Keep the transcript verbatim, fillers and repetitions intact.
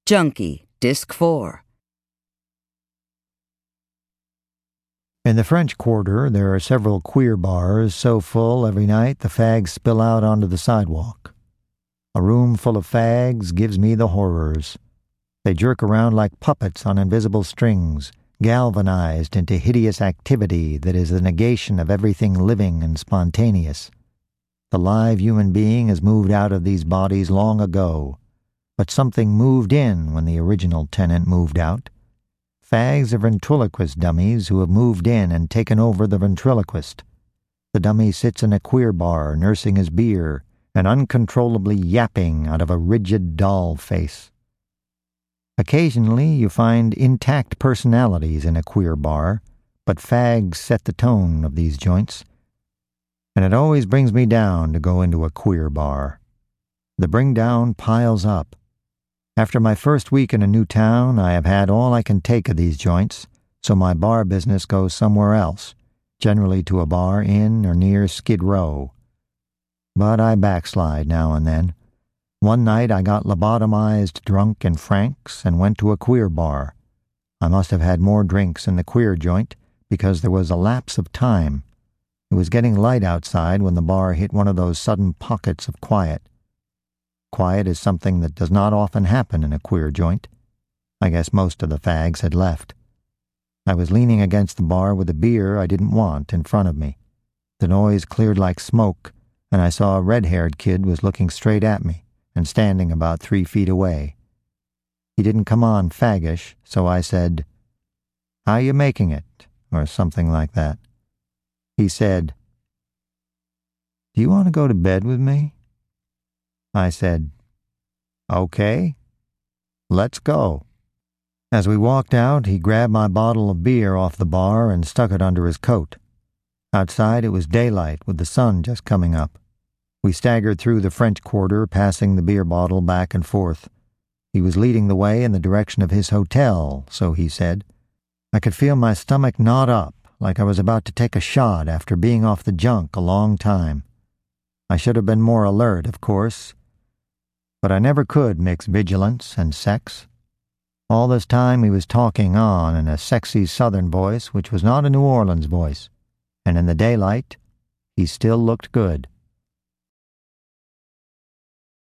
Junkie, Disc four. In the French Quarter, there are several queer bars so full every night the fags spill out onto the sidewalk. A room full of fags gives me the horrors. They jerk around like puppets on invisible strings, galvanized into hideous activity that is the negation of everything living and spontaneous. The live human being has moved out of these bodies long ago, but something moved in when the original tenant moved out. Fags are ventriloquist dummies who have moved in and taken over the ventriloquist. The dummy sits in a queer bar nursing his beer and uncontrollably yapping out of a rigid doll face. Occasionally you find intact personalities in a queer bar, but fags set the tone of these joints. And it always brings me down to go into a queer bar. The bring down piles up. After my first week in a new town, I have had all I can take of these joints, so my bar business goes somewhere else, generally to a bar in or near Skid Row. But I backslide now and then. One night I got lobotomized drunk in Frank's and went to a queer bar. I must have had more drinks in the queer joint because there was a lapse of time. It was getting light outside when the bar hit one of those sudden pockets of quiet. Quiet is something that does not often happen in a queer joint. I guess most of the fags had left. I was leaning against the bar with a beer I didn't want in front of me. The noise cleared like smoke, and I saw a red-haired kid was looking straight at me and standing about three feet away. He didn't come on faggish, so I said, "How you making it?" or something like that. He said, "Do you want to go to bed with me?" I said, "Okay, let's go." As we walked out, he grabbed my bottle of beer off the bar and stuck it under his coat. Outside it was daylight with the sun just coming up. We staggered through the French Quarter, passing the beer bottle back and forth. He was leading the way in the direction of his hotel, so he said. I could feel my stomach knot up, like I was about to take a shot after being off the junk a long time. I should have been more alert, of course, but I never could mix vigilance and sex. All this time he was talking on in a sexy southern voice which was not a New Orleans voice, and in the daylight he still looked good.